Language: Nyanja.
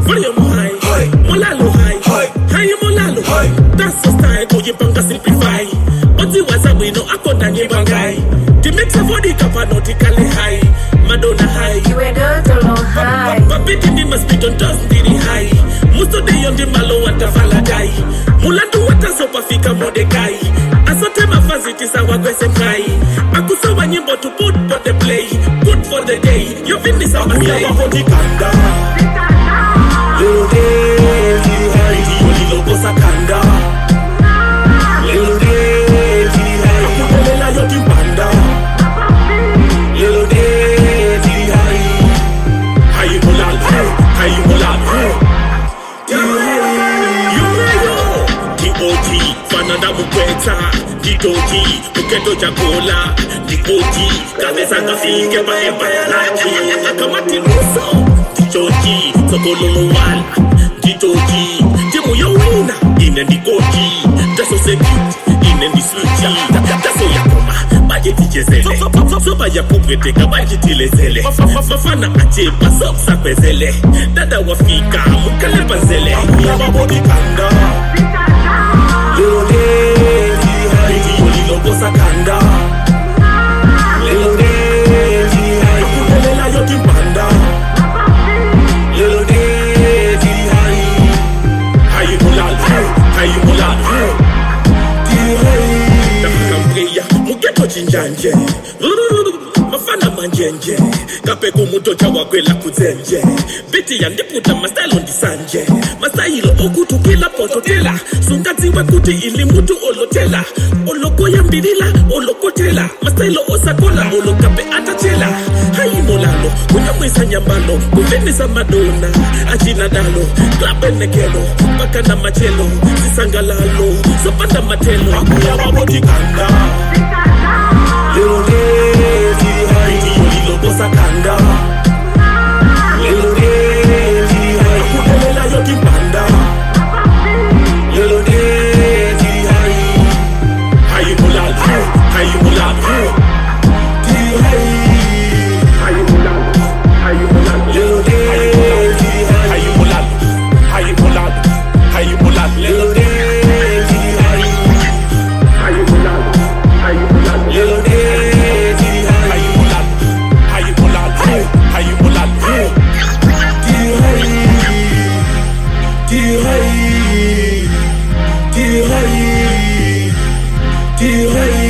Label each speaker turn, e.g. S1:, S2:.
S1: volume high, molalo high molalo, that's the style, kujipanga simplify. Oti waza wino akonda nyebangai. The mix of body capanotically high, Madonna high.
S2: You ain't good to low high.
S1: Papiti ni must be done just really high. Musto de yondi malo watafala guy. Mulandu watasopa fika modekai. Asote mafaziti sawa gwese kai. Akusa wa nyimbo to put for the play, put for the day. You finish up a slay. Kanda. Little day, high. Yoli logo sakanda. Little day, high. Akupelela yoti panda. Little day, high. High mulal, high mulal, D.O.G. Fananda mukweta D.O.G. Muketo jagola D.O.G. Kabeza ngafike pa empire laji Akamati nuso D.O.G. Sokolo wala D.O.G. Timu ya wina ine D.O.G. Daso sekut ine ni switchi Daso yakoma bajeti chezele Soba ya kupeteka bajeti lezele Mafana achepa soksa kwezele Dada wafika mukale panzele Yababodi kanda Little day, high, yoli logo sakanda. Little day, high, akupelela yoti panda. Little day, high mulal, high mulal, Dakampreya, mugeto jinjanje. Mafana manjenje. Kape kumuto chawa kwela kuzenje. Biti yandiputa mastyle on disanje. Masailo okutu kila pototela. Sungati wakuti ili mutu olotela. Oloko yambirila, olokotela. Masailo osakola, olokape atachela. Hayi molalo, kuna mwesa nyambalo. Kuvenisa Madonna, ajina dalo. Klape nekelo, baka na machelo. Sisangalalo, sopanda matelo. Akuya waboti kanda. Little day, high, yoli logo sakanda. Little day, high, akupelela yoti panda. Little day, high mulal, high mulal, little day, high mulal, high mulal, high mulal, little day, high mulal, little day. High